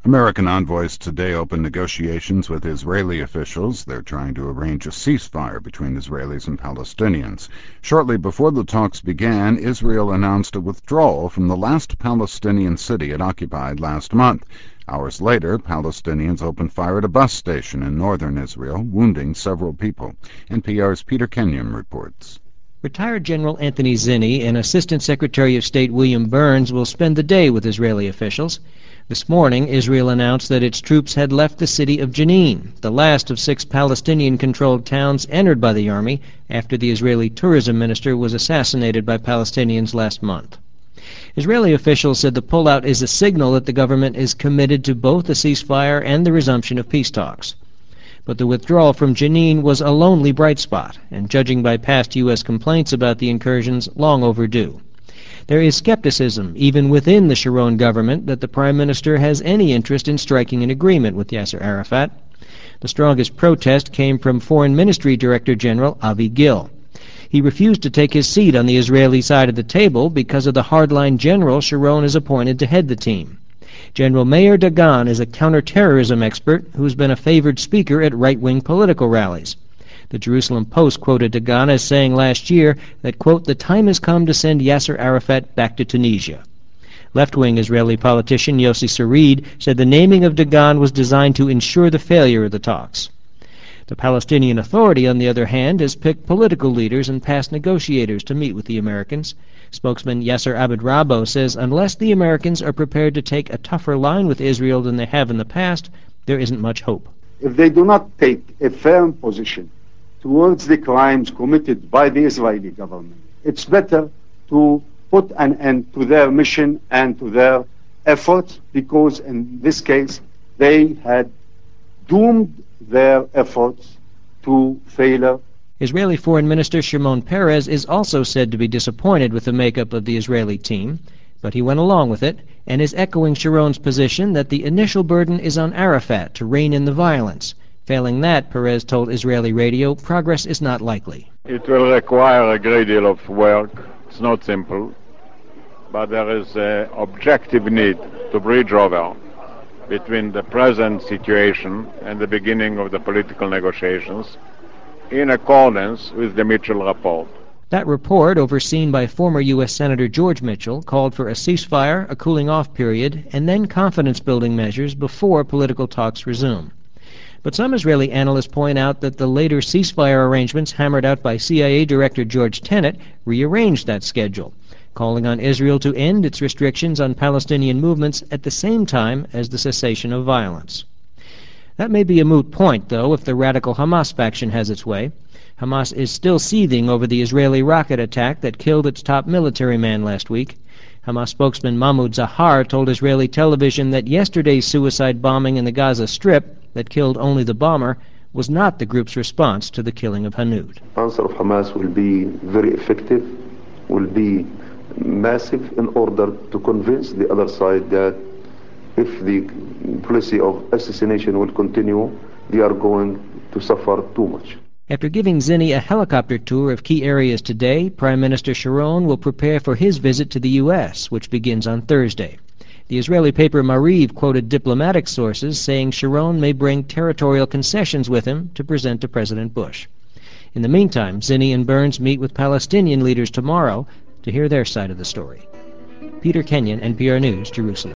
American envoys today opened negotiations with Israeli officials. They're trying to arrange a ceasefire between Israelis and Palestinians. Shortly before the talks began, Israel announced a withdrawal from the last Palestinian city it occupied last month. Hours later, Palestinians opened fire at a bus station in northern Israel, wounding several people. NPR's Peter Kenyon reports. Retired General Anthony Zinni and Assistant Secretary of State William Burns will spend the day with Israeli officials. This morning, Israel announced that its troops had left the city of Jenin, the last of 6 Palestinian-controlled towns entered by the army after the Israeli tourism minister was assassinated by Palestinians last month. Israeli officials said the pullout is a signal that the government is committed to both a ceasefire and the resumption of peace talks. But the withdrawal from Jenin was a lonely bright spot, and judging by past U.S. complaints about the incursions, long overdue. There is skepticism, even within the Sharon government, that the Prime Minister has any interest in striking an agreement with Yasser Arafat. The strongest protest came from Foreign Ministry Director General Avi Gil. He refused to take his seat on the Israeli side of the table because of the hardline general Sharon has appointed to head the team. General Meir Dagan is a counterterrorism expert who has been a favored speaker at right-wing political rallies. The Jerusalem Post quoted Dagan as saying last year that, quote, "the time has come to send Yasser Arafat back to Tunisia." Left-wing Israeli politician Yossi Sarid said the naming of Dagan was designed to ensure the failure of the talks. The Palestinian Authority, on the other hand, has picked political leaders and past negotiators to meet with the Americans. Spokesman Yasser Abed Rabo says unless the Americans are prepared to take a tougher line with Israel than they have in the past, there isn't much hope. If they do not take a firm position towards the crimes committed by the Israeli government, it's better to put an end to their mission and to their efforts, because in this case they had doomed their efforts to failure. Israeli Foreign Minister Shimon Peres is also said to be disappointed with the makeup of the Israeli team, but he went along with it and is echoing Sharon's position that the initial burden is on Arafat to rein in the violence. Failing that, Peres told Israeli radio, progress is not likely. It will require a great deal of work. It's not simple, but there is an objective need to bridge over between the present situation and the beginning of the political negotiations in accordance with the Mitchell report. That report, overseen by former U.S. Senator George Mitchell, called for a ceasefire, a cooling-off period, and then confidence-building measures before political talks resume. But some Israeli analysts point out that the later ceasefire arrangements hammered out by CIA Director George Tenet rearranged that schedule, calling on Israel to end its restrictions on Palestinian movements at the same time as the cessation of violence. That may be a moot point, though, if the radical Hamas faction has its way. Hamas is still seething over the Israeli rocket attack that killed its top military man last week. Hamas spokesman Mahmoud Zahar told Israeli television that yesterday's suicide bombing in the Gaza Strip that killed only the bomber was not the group's response to the killing of Hanoud. The answer of Hamas will be very effective, will be massive, in order to convince the other side that if the policy of assassination will continue, they are going to suffer too much. After giving Zinni a helicopter tour of key areas today, Prime Minister Sharon will prepare for his visit to the U.S., which begins on Thursday. The Israeli paper Mariv quoted diplomatic sources saying Sharon may bring territorial concessions with him to present to President Bush. In the meantime, Zinni and Burns meet with Palestinian leaders tomorrow to hear their side of the story. Peter Kenyon, NPR News, Jerusalem.